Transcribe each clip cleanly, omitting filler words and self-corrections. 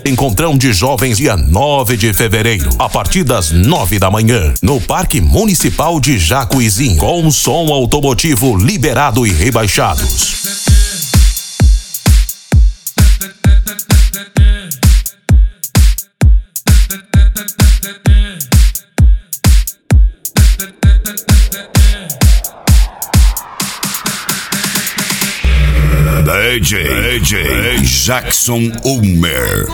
Encontrão de Jovens, dia 9 de fevereiro, a partir das 9 da manhã, no Parque Municipal de Jacuizinho, com som automotivo liberado e rebaixados. DJ Jackson Ulmer.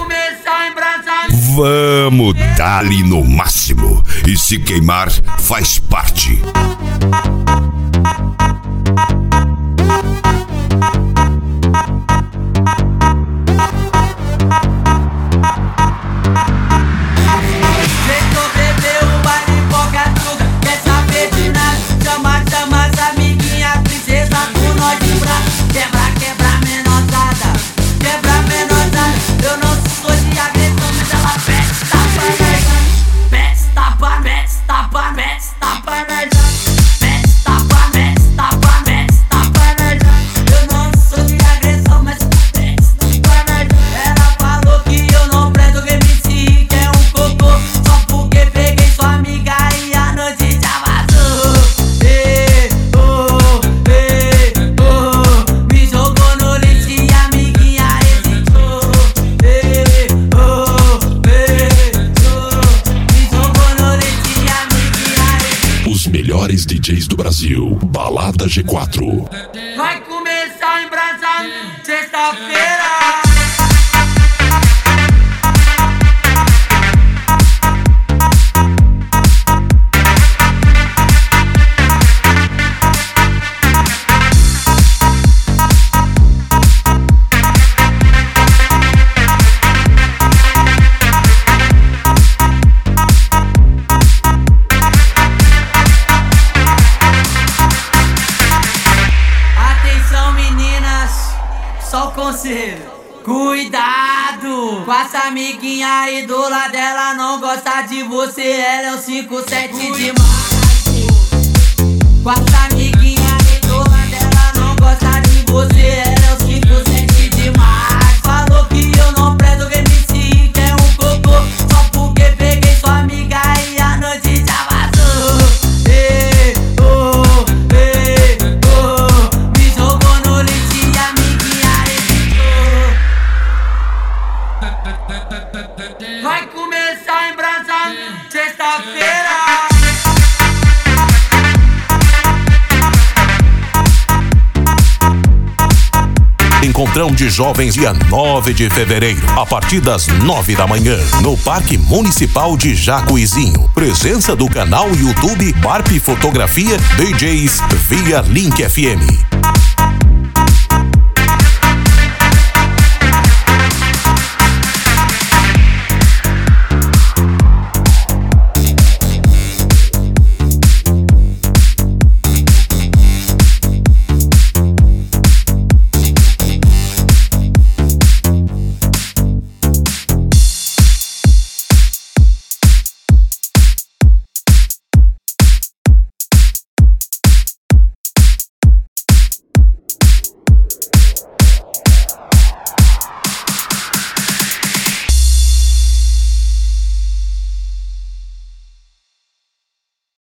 Vamos dar-lhe no máximo. E se queimar, faz parte. Melhores DJs do Brasil, Balada G4. Vai começar em Brasília, sexta-feira. Só o conselho, cuidado com essa amiguinha aí do lado, ela não gosta de você, ela é um 57 de março. Com essa amiguinha aí do lado, ela não gosta de você, ela é um 57 de março. Falou que eu não presto, que MC que é um cocô, só porque peguei sua amiga e a noite já vazou. Me jogou no lixo e a amiguinha. Vai começar em Brasília, sexta-feira. Encontrão de Jovens, dia 9 de fevereiro, a partir das 9 da manhã, no Parque Municipal de Jacuizinho. Presença do canal YouTube Barp Fotografia DJs via Link FM.